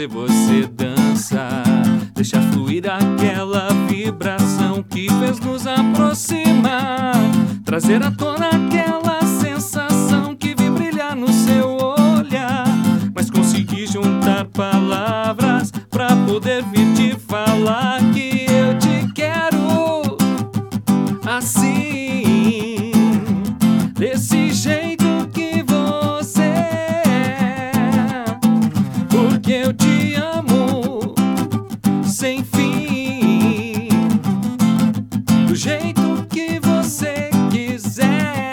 fazer você dançar. Deixar fluir aquela vibração que fez nos aproximar. Trazer à tona aquela sensação que vi brilhar no seu olhar. Mas consegui juntar palavras pra poder vir te falar que eu te quero assim, desse jeito que você é, porque eu te amo sem fim, do jeito que você quiser.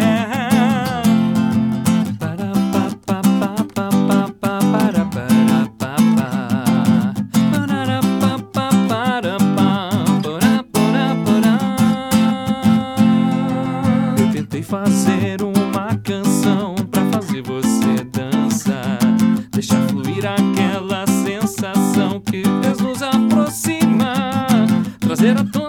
Eu tentei fazer uma canção pra fazer você dançar, deixar fluir aquela sensação que fez nos aproximar, trazer a